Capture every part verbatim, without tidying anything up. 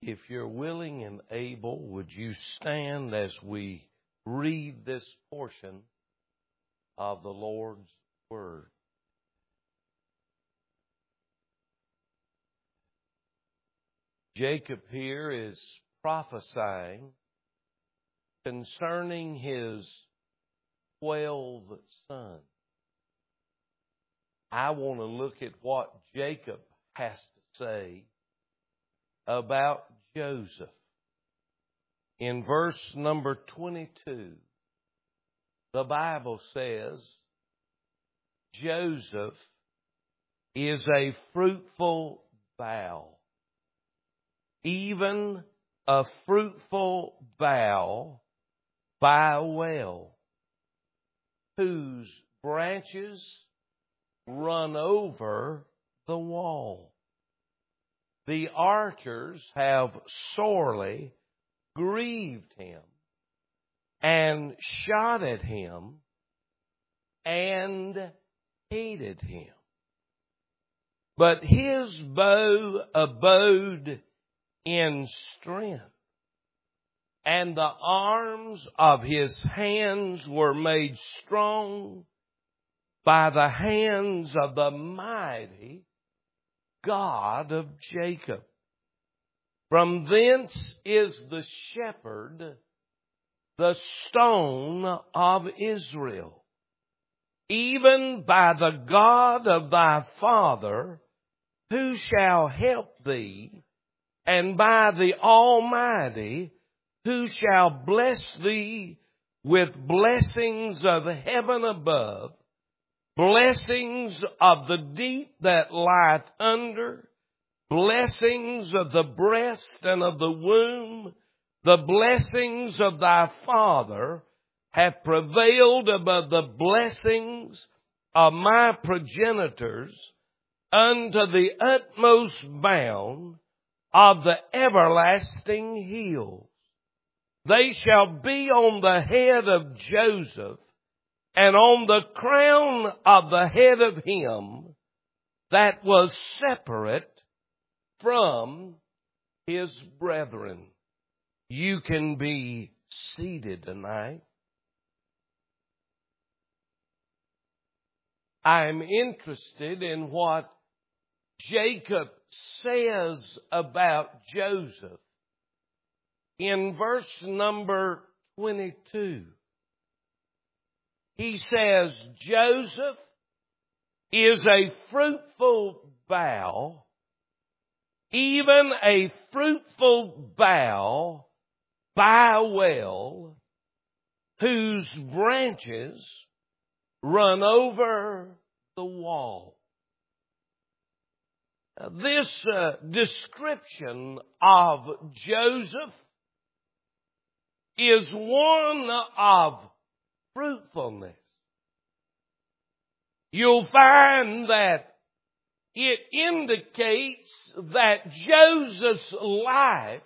If you're willing and able, would you stand as we read this portion of the Lord's Word? Jacob here is prophesying concerning his twelve sons. I want to look at what Jacob has to say about Joseph. In verse number twenty-two, the Bible says, Joseph is a fruitful bough, even a fruitful bough by a well, whose branches run over the wall. The archers have sorely grieved him and shot at him and hated him. But his bow abode in strength, and the arms of his hands were made strong by the hands of the mighty God of Jacob. From thence is the shepherd, the stone of Israel, even by the God of thy father, who shall help thee, and by the Almighty, who shall bless thee with blessings of heaven above, blessings of the deep that lieth under, blessings of the breast and of the womb, the blessings of thy father have prevailed above the blessings of my progenitors unto the utmost bound of the everlasting hills. They shall be on the head of Joseph, and on the crown of the head of him that was separate from his brethren. You can be seated tonight. I'm interested in what Jacob says about Joseph in verse number twenty-two. He says, Joseph is a fruitful bough, even a fruitful bough by a well, whose branches run over the wall. This uh, description of Joseph is one of fruitfulness. You'll find that it indicates that Joseph's life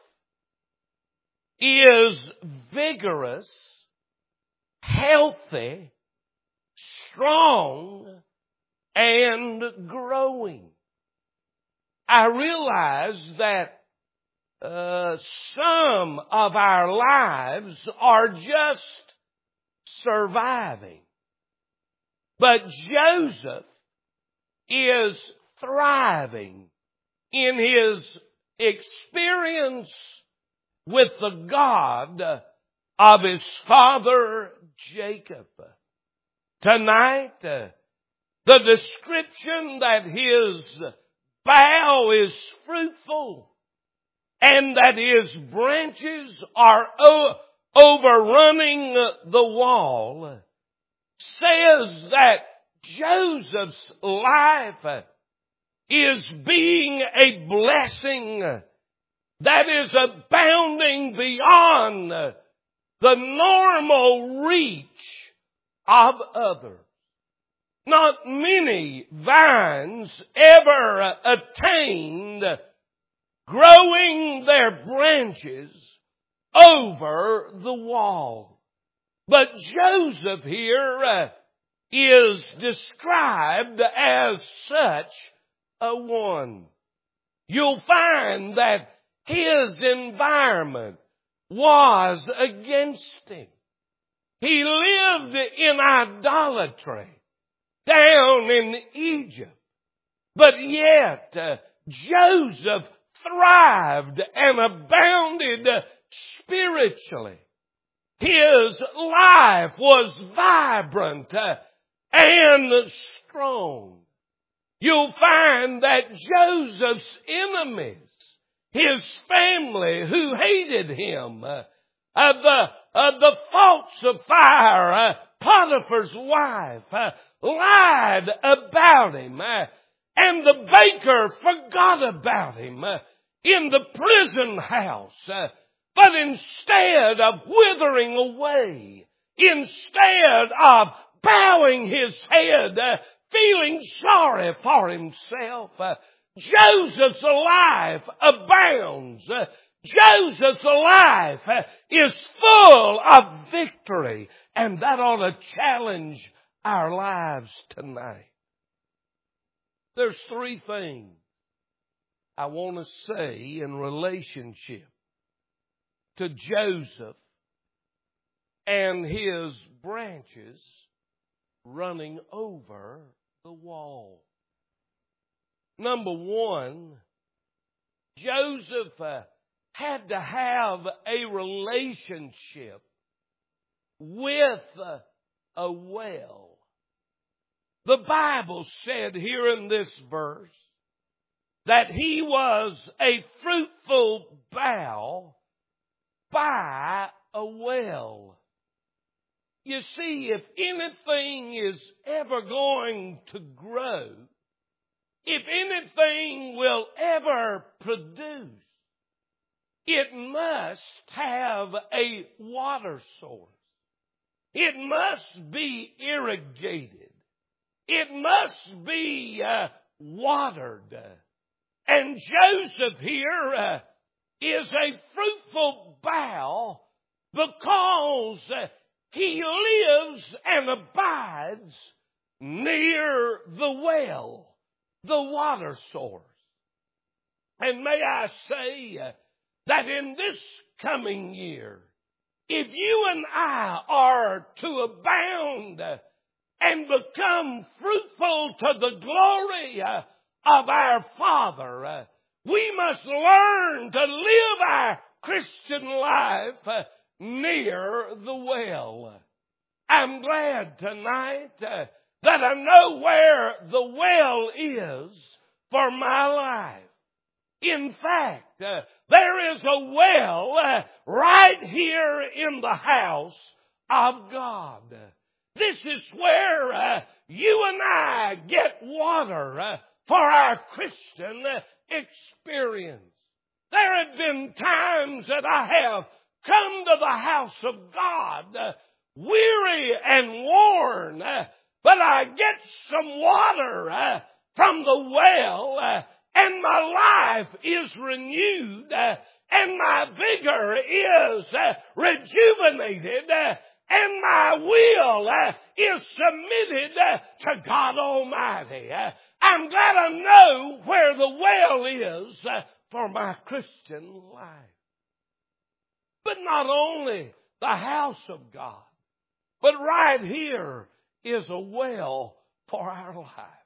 is vigorous, healthy, strong, and growing. I realize that uh, some of our lives are just surviving. But Joseph is thriving in his experience with the God of his father Jacob. Tonight, uh, the description that his bough is fruitful and that his branches are o- overrunning the wall says that Joseph's life is being a blessing that is abounding beyond the normal reach of others. Not many vines ever attained growing their branches over the wall. But Joseph here uh, is described as such a one. You'll find that His environment was against him. He lived in idolatry down in Egypt. But yet, uh, Joseph thrived and abounded uh, spiritually. His life was vibrant uh, and strong. You'll find that Joseph's enemies, his family who hated him, uh, uh, the, uh, the faults of fire, uh, Potiphar's wife, uh, lied about him, uh, and the baker forgot about him uh, in the prison house. Uh, but instead of withering away, instead of bowing his head, uh, feeling sorry for himself, uh, Joseph's life abounds. Uh, Joseph's life uh, is full of victory, and that ought to challenge our lives tonight. There's three things I want to say in relationship to Joseph and his branches running over the wall. Number one, Joseph uh, had to have a relationship with uh, a well. The Bible said here in this verse that he was a fruitful bough by a well. You see, if anything is ever going to grow, if anything will ever produce, it must have a water source. It must be irrigated. It must be uh, watered. And Joseph here uh, is a fruitful bough because uh, he lives and abides near the well, the water source. And may I say uh, that in this coming year, if you and I are to abound uh, and become fruitful to the glory uh, of our Father, uh, we must learn to live our Christian life uh, near the well. I'm glad tonight uh, that I know where the well is for my life. In fact, uh, there is a well uh, right here in the house of God. This is where uh, you and I get water uh, for our Christian uh, experience. There have been times that I have come to the house of God uh, weary and worn, uh, but I get some water uh, from the well uh, and my life is renewed uh, and my vigor is uh, rejuvenated uh, and my will uh, is submitted uh, to God Almighty. Uh, I'm glad I know where the well is uh, for my Christian life. But not only the house of God, but right here is a well for our life.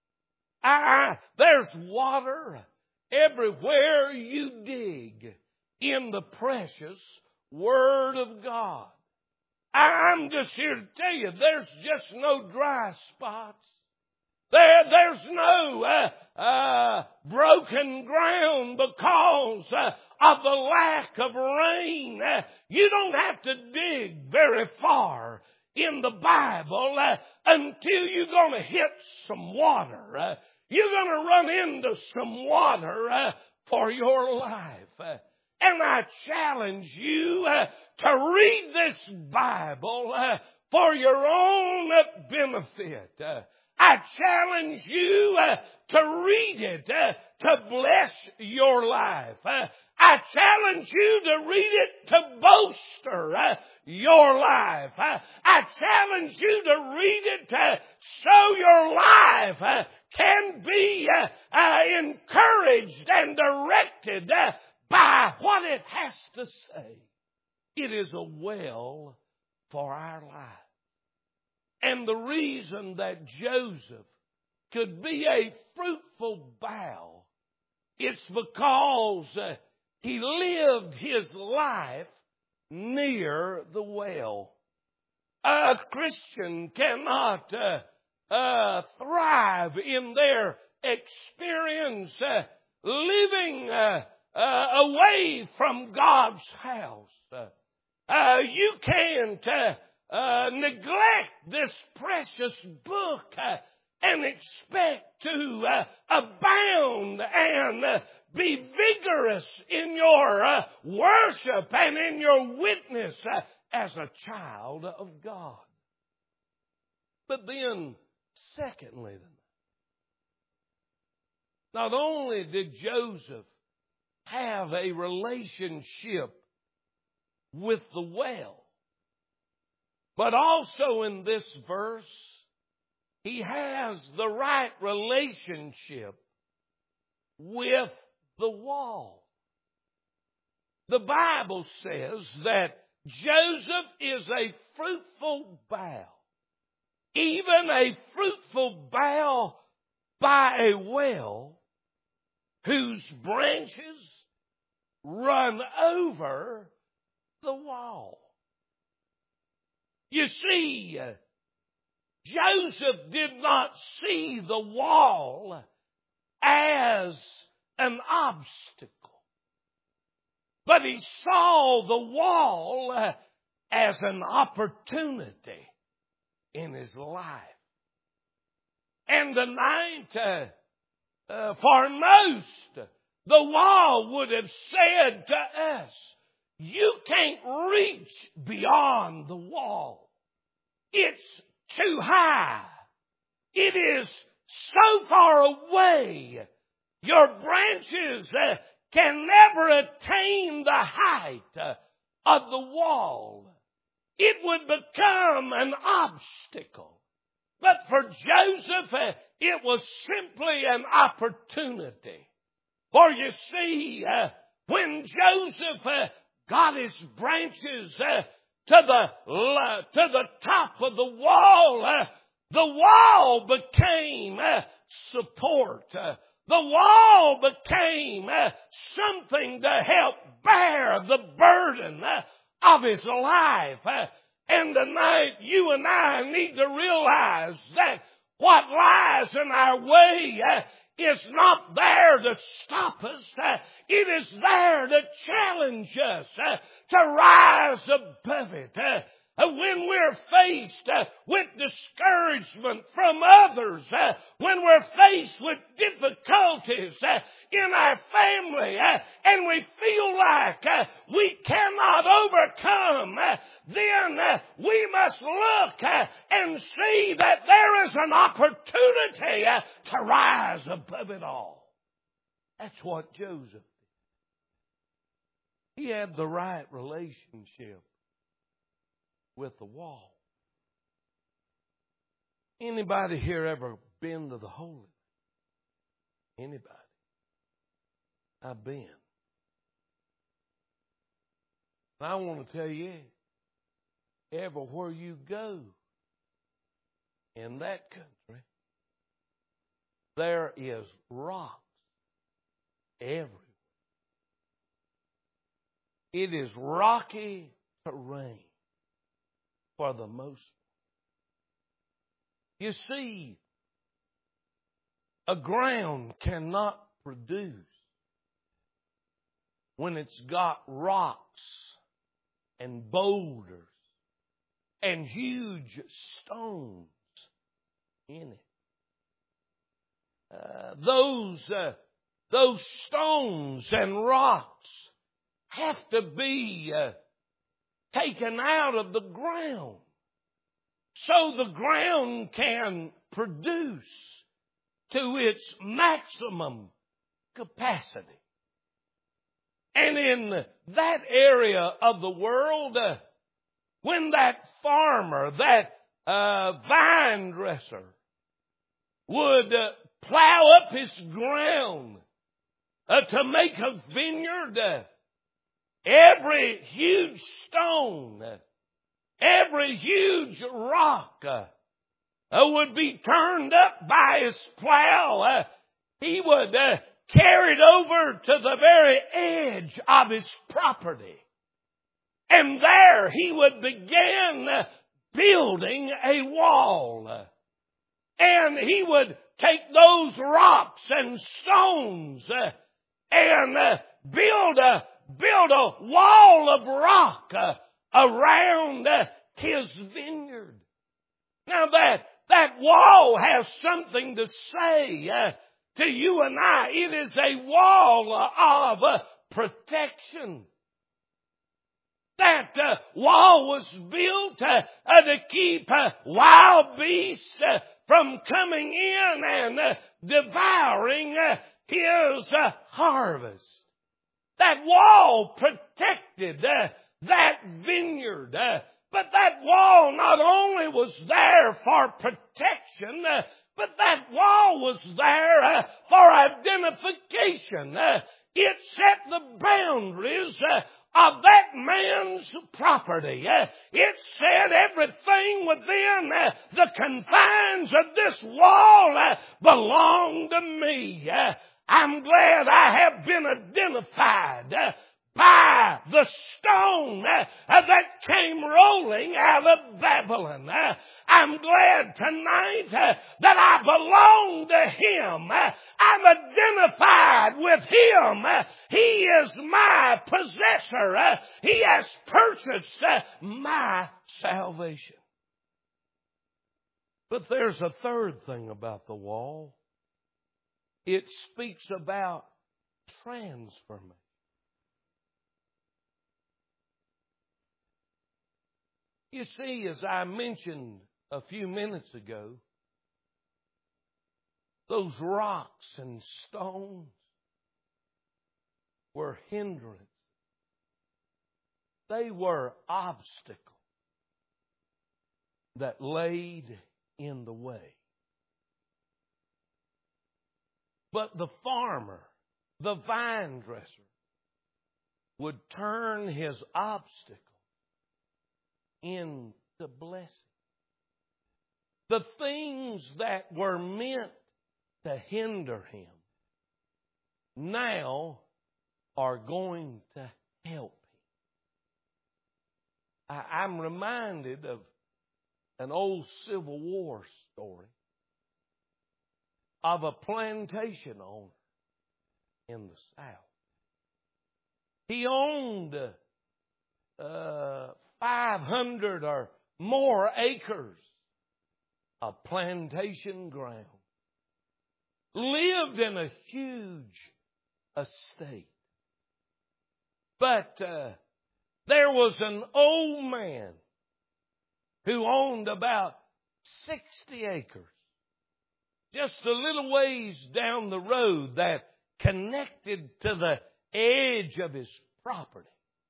I, there's water everywhere you dig in the precious Word of God. I'm just here to tell you, there's just no dry spots. There, there's no uh, uh, broken ground because uh, of the lack of rain. Uh, you don't have to dig very far in the Bible uh, until you're going to hit some water. Uh, you're going to run into some water uh, for your life. Uh, and I challenge you uh, to read this Bible uh, for your own uh, benefit. Uh, I challenge you uh, to read it uh, to bless your life. Uh, I challenge you to read it to bolster uh, your life. Uh, I challenge you to read it uh, so your life uh, can be uh, uh, encouraged and directed uh, by by what it has to say. It is a well for our life. And the reason that Joseph could be a fruitful bough, it's because uh, he lived his life near the well. A Christian cannot uh, uh, thrive in their experience uh, living uh, uh, away from God's house. Uh, uh, you can't uh, uh, neglect this precious book uh, and expect to uh, abound and uh, be vigorous in your uh, worship and in your witness uh, as a child of God. But then, secondly, not only did Joseph have a relationship with the well, but also in this verse, he has the right relationship with the wall. The Bible says that Joseph is a fruitful bough, even a fruitful bough by a well whose branches run over the wall. You see, Joseph did not see the wall as an obstacle, but he saw the wall as an opportunity in his life. And tonight, uh, uh, for most, the wall would have said to us, you can't reach beyond the wall. It's too high. It is so far away. Your branches uh, can never attain the height uh, of the wall. It would become an obstacle. But for Joseph, uh, it was simply an opportunity. For you see, uh, when Joseph uh, got his branches uh, to the uh, to the top of the wall, uh, the wall became uh, support. Uh, the wall became uh, something to help bear the burden uh, of his life. Uh, and tonight, you and I need to realize that what lies in our way uh, is not there to stop us. Uh, it is there to challenge us uh, to rise above it. Uh, when we're faced uh, with discouragement from others, uh, when we're faced with difficulties uh, in our family, uh, and we feel like uh, we cannot overcome, uh, then uh, we must look uh, and see that there is an opportunity uh, to rise above it all. That's what Joseph did. He had the right relationship with the wall. Anybody here ever been to the Holy? Anybody? I've been. And I want to tell you, everywhere you go in that country, there is rocks everywhere. It is rocky terrain for the most part. You see, a ground cannot produce when it's got rocks and boulders and huge stones in it. Uh, those, uh, those stones and rocks have to be uh, taken out of the ground so the ground can produce to its maximum capacity. And in that area of the world, uh, when that farmer, that uh, vine dresser would uh, plow up his ground uh, to make a vineyard, uh, every huge stone, every huge rock uh, uh, would be turned up by his plow. Uh, he would uh, carry it over to the very edge of his property. And there he would begin uh, building a wall. And he would take those rocks and stones uh, and uh, build a build a wall of rock uh, around uh, his vineyard. Now that that wall has something to say uh, to you and I. It is a wall of uh, protection. That uh, wall was built uh, uh, to keep uh, wild beasts uh, from coming in and uh, devouring uh, his uh, harvest. That wall protected uh, that vineyard. Uh, but that wall not only was there for protection, uh, but that wall was there uh, for identification. Uh, it set the boundaries uh, of that man's property. Uh, it said everything within uh, the confines of this wall uh, belonged to me. Uh, I'm glad I have been identified uh, by the stone uh, uh, that came rolling out of Babylon. Uh, I'm glad tonight uh, that I belong to Him. Uh, I'm identified with Him. Uh, he is my possessor. Uh, he has purchased uh, my salvation. But there's a third thing about the wall. It speaks about transformation. You see, as I mentioned a few minutes ago, those rocks and stones were hindrances. They were obstacles that laid in the way. But the farmer, the vine dresser, would turn his obstacle into blessing. The things that were meant to hinder him now are going to help him. I, I'm reminded of an old Civil War story of a plantation owner in the South. He owned uh, five hundred or more acres of plantation ground. Lived in a huge estate. But uh, there was an old man who owned about sixty acres. Just a little ways down the road that connected to the edge of his property.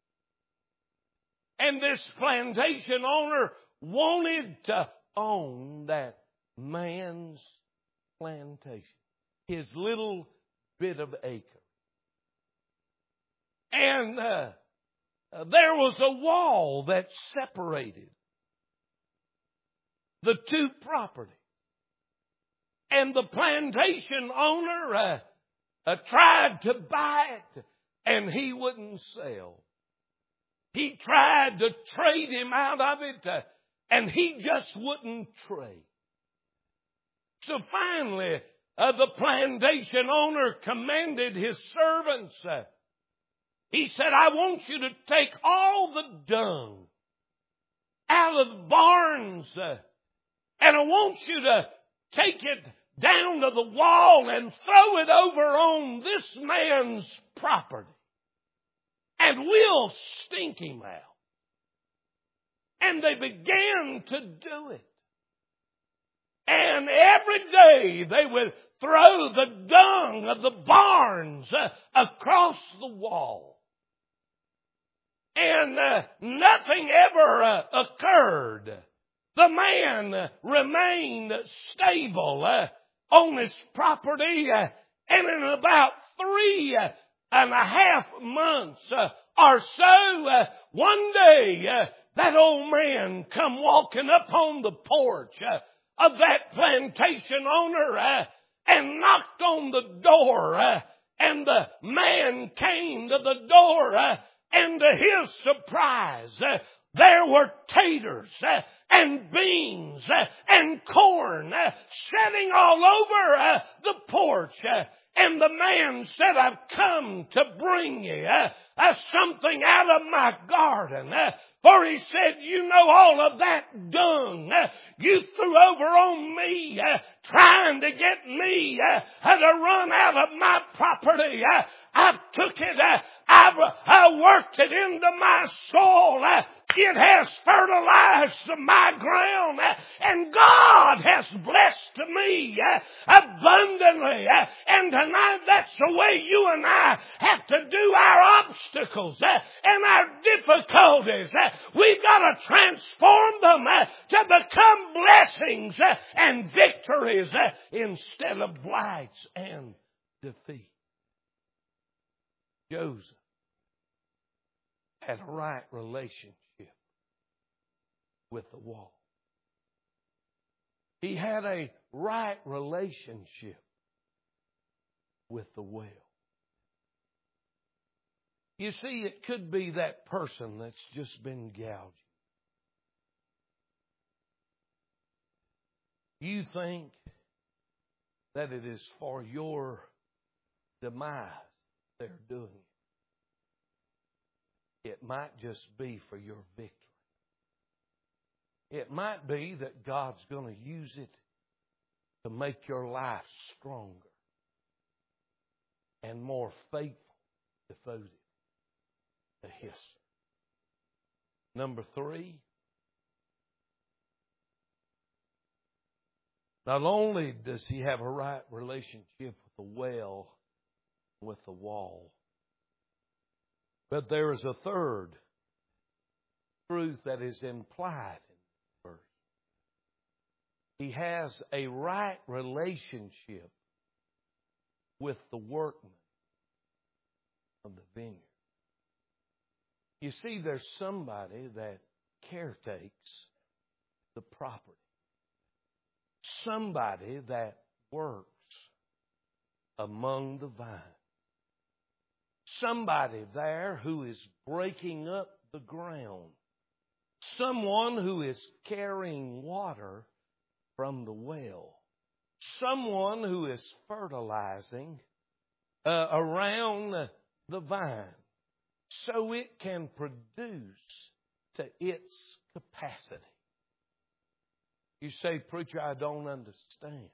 And this plantation owner wanted to own that man's plantation, his little bit of acre. And uh, there was a wall that separated the two properties. And the plantation owner uh, uh, tried to buy it, and he wouldn't sell. He tried to trade him out of it, uh, and he just wouldn't trade. So finally, uh, the plantation owner commanded his servants. Uh, he said, I want you to take all the dung out of the barns, uh, and I want you to take it down to the wall and throw it over on this man's property. And we'll stink him out. And they began to do it. And every day they would throw the dung of the barns uh, across the wall. And uh, nothing ever uh, occurred. The man uh, remained stable uh, on his property. Uh, and in about three uh, and a half months uh, or so, uh, one day uh, that old man come walking up on the porch uh, of that plantation owner uh, and knocked on the door. Uh, and the man came to the door uh, and to his surprise, uh, there were taters uh, and beans uh, and corn uh, setting all over uh, the porch. Uh, and the man said, I've come to bring you uh, uh, something out of my garden. Uh, for he said, you know, all of that dung uh, you threw over on me, uh, trying to get me uh, uh, to run out of my property. Uh, I've took it, uh, I've uh, worked it into my soul. Uh, It has fertilized my ground, uh, and God has blessed me uh, abundantly. Uh, and tonight, that's the way you and I have to do our obstacles uh, and our difficulties. Uh, we've got to transform them uh, to become blessings uh, and victories uh, instead of blights and defeat. Joseph had a right relationship with the wall. He had a right relationship with the well. You see, it could be that person that's just been gouging. You think that it is for your demise they're doing it. It might just be for your victory. It might be that God's going to use it to make your life stronger and more faithful, devoted to His. Number three, not only does he have a right relationship with the well, with the wall, but there is a third truth that is implied in the verse. He has a right relationship with the workman of the vineyard. You see, there's somebody that caretakes the property. Somebody that works among the vine. Somebody there who is breaking up the ground. Someone who is carrying water from the well. Someone who is fertilizing uh, around the vine so it can produce to its capacity. You say, preacher, I don't understand.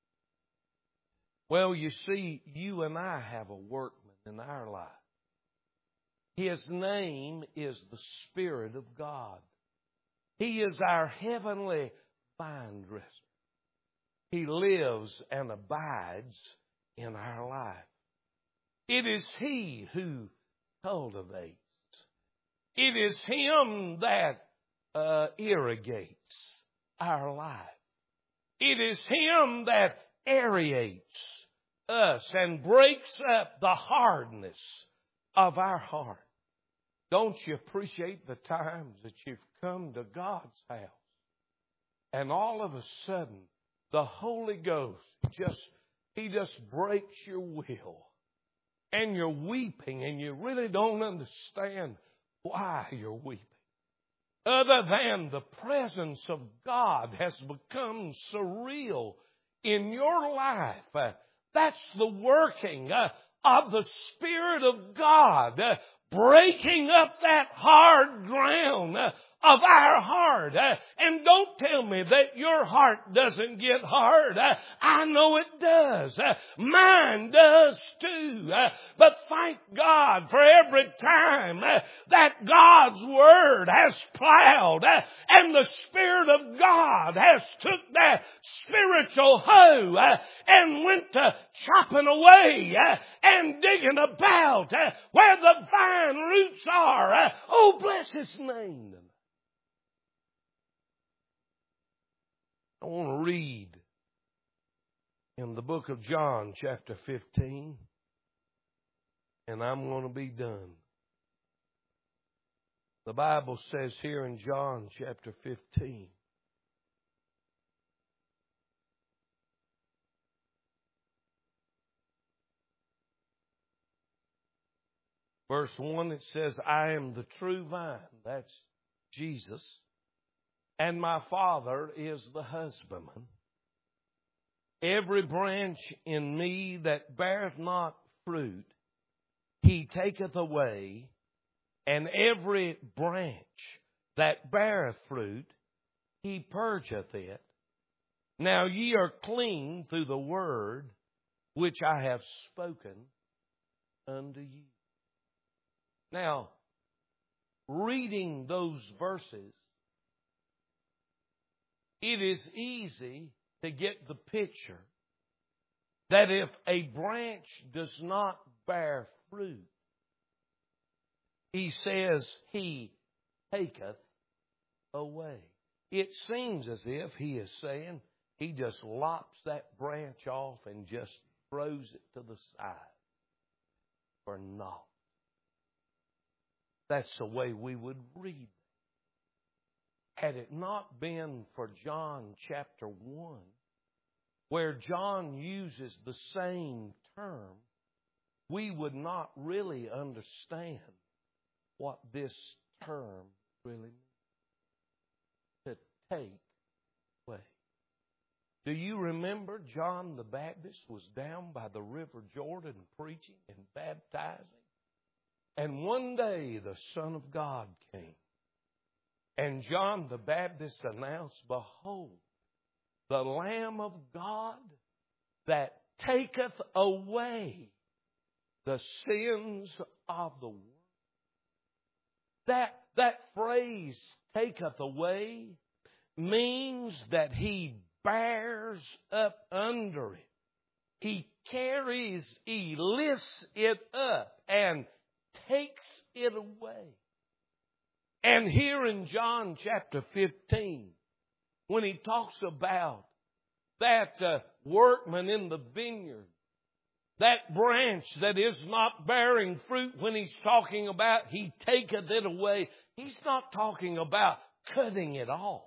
Well, you see, you and I have a workman in our life. His name is the Spirit of God. He is our heavenly vine dresser. He lives and abides in our life. It is He who cultivates. It is Him that uh, irrigates our life. It is Him that aerates us and breaks up the hardness of our heart. Don't you appreciate the times that you've come to God's house and all of a sudden the Holy Ghost just, He just breaks your will and you're weeping and you really don't understand why you're weeping. Other than the presence of God has become surreal in your life. Uh, that's the working uh, of the Spirit of God, uh, breaking up that hard ground uh, of our heart. Uh, and don't tell me that your heart doesn't get hard. Uh, I know it does. Uh, mine does too. Uh, but thank God for every time uh, that God's Word has plowed uh, and the Spirit of God has took that spiritual hoe uh, and went to chopping away uh, and digging about uh, where the vine roots are. Uh, oh, bless His name. I want to read in the book of John, chapter fifteen. and I'm going to be done. The Bible says here in John chapter fifteen, verse one, it says, I am the true vine. That's Jesus. And my Father is the husbandman. Every branch in me that beareth not fruit, He taketh away. And every branch that beareth fruit, He purgeth it. Now ye are clean through the word which I have spoken unto you. Now, reading those verses, it is easy to get the picture that if a branch does not bear fruit, He says He taketh away. It seems as if He is saying He just lops that branch off and just throws it to the side for naught. That's the way we would read. Had it not been for John chapter one, where John uses the same term, we would not really understand what this term really means. To take away. Do you remember John the Baptist was down by the river Jordan preaching and baptizing? And one day the Son of God came. And John the Baptist announced, Behold, the Lamb of God that taketh away the sins of the world. That, that phrase, taketh away, means that He bears up under it. He carries, He lifts it up and takes it away. And here in John chapter fifteen, when He talks about that uh, workman in the vineyard, that branch that is not bearing fruit, when He's talking about He taketh it away, He's not talking about cutting it off.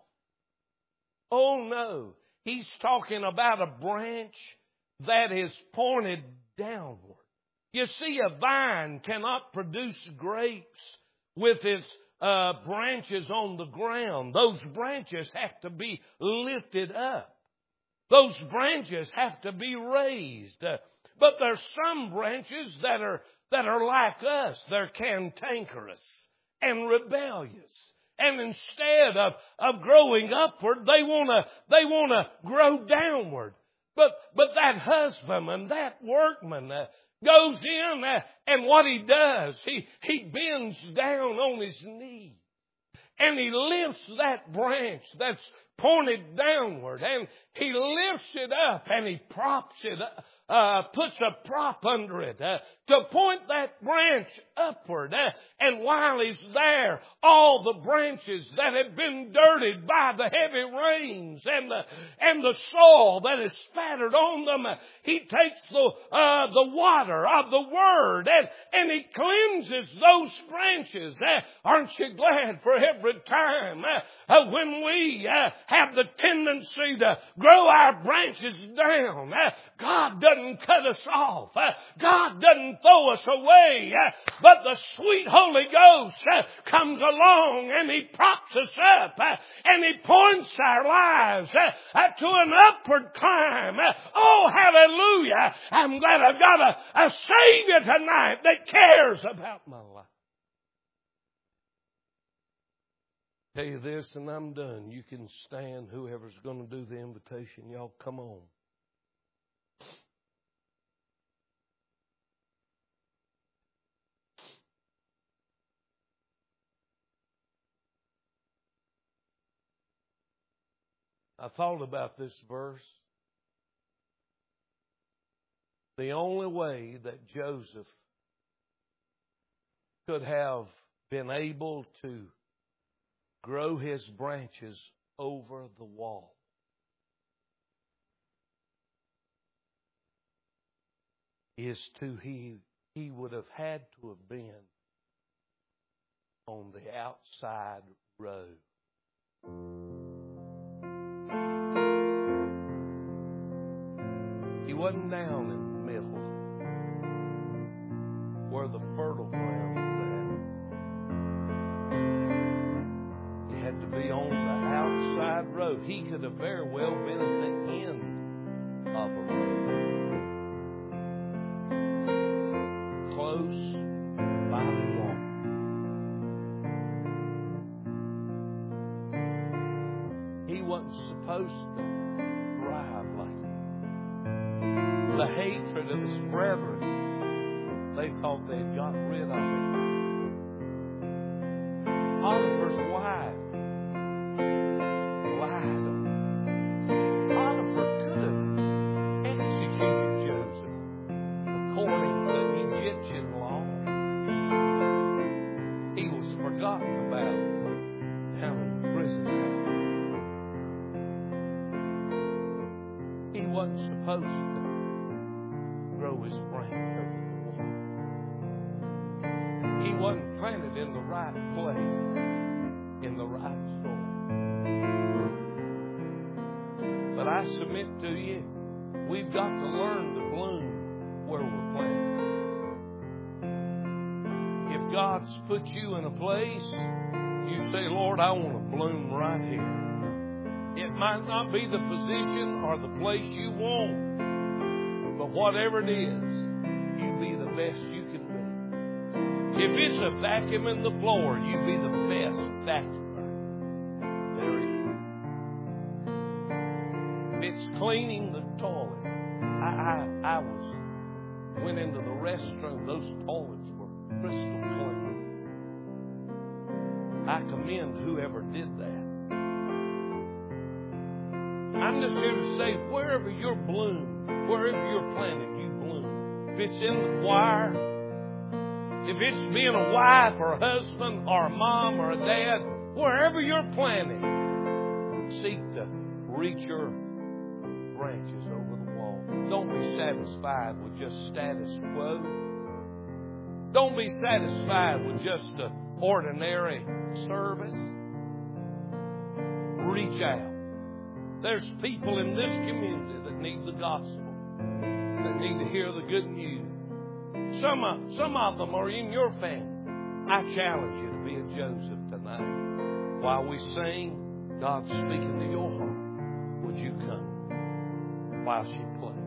Oh no, He's talking about a branch that is pointed downward. You see, a vine cannot produce grapes with its uh, branches on the ground. Those branches have to be lifted up. Those branches have to be raised. Uh, but there's some branches that are that are like us. They're cantankerous and rebellious. And instead of, of growing upward, they wanna they wanna grow downward. But but that husbandman, that workman, uh, goes in uh, and what he does, he he bends down on his knee and he lifts that branch that's pointed downward, and he lifts it up and he props it up. Uh, puts a prop under it uh, to point that branch upward. Uh, and while he's there, all the branches that have been dirtied by the heavy rains and the and the soil that is spattered on them, uh, he takes the uh, the water of the Word and, and he cleanses those branches. Uh, aren't you glad for every time uh, uh, when we uh, have the tendency to grow our branches down? Uh, God doesn't cut us off. Uh, God doesn't throw us away. Uh, but the sweet Holy Ghost uh, comes along and He props us up uh, and He points our lives uh, uh, to an upward climb. Uh, oh, hallelujah. I'm glad I've got a, a Savior tonight that cares about my life. Tell you this and I'm done. You can stand, whoever's going to do the invitation. Y'all come on. I thought about this verse. The only way that Joseph could have been able to grow his branches over the wall is to he he would have had to have been on the outside row. He wasn't down in the middle where the fertile ground was at. He had to be on the outside row. He could have very well been at the end of a row, close by the wall. He wasn't supposed to thrive like it. The hatred of his brethren, they thought they had got rid of him. Potiphar's wife lied. Potiphar could have executed Joseph according to Egyptian law. He was forgotten about down in the prison house. He wasn't supposed to grow his branch over the wall. He wasn't planted in the right place, in the right soil. But I submit to you, we've got to learn to bloom where we're planted. If God's put you in a place, you say, Lord, I want to bloom right here. It might not be the position or the place you want, but whatever it is, you be the best you can be. If it's a vacuum in the floor, you be the best vacuumer there is. If it's cleaning the toilet, I, I, I was went into the restroom. Those toilets were crystal clean. I commend whoever did that. I'm just here to say, wherever you're bloomed, wherever you're planted, you bloom. If it's in the choir, if it's being a wife or a husband or a mom or a dad, wherever you're planted, seek to reach your branches over the wall. Don't be satisfied with just status quo. Don't be satisfied with just an ordinary service. Reach out. There's people in this community that need the gospel, that need to hear the good news. Some of, some of them are in your family. I challenge you to be a Joseph tonight. While we sing, God's speaking to your heart. Would you come while she plays?